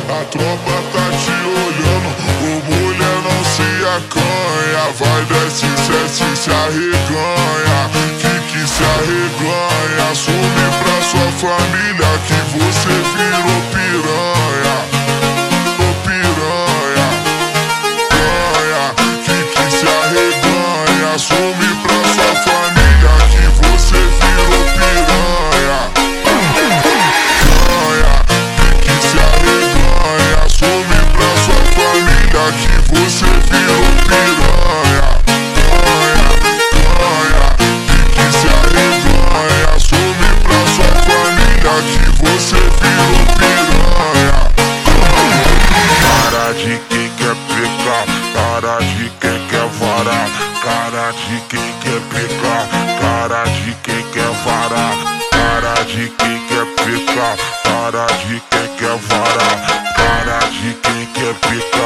A tropa tá te olhando, ô mulher não se acanha. Vai, desce, desce, se arreganha, que se arreganha. Assume pra sua família que você virou piranha. Ô piranha, ganha, que se arreganha. Assume pra sua família que você virou piranha. Ganha, que se arreganha. Assume pra sua família que você virou piranha. Ganha, que se arreganha. Assume pra sua família que você virou piranha. Cara de quem quer pegar, cara de quem quer varar, cara de quem quer pegar, cara de quem quer varar, cara de quem quer pegar, cara de quem quer varar, cara de quem quer pegar.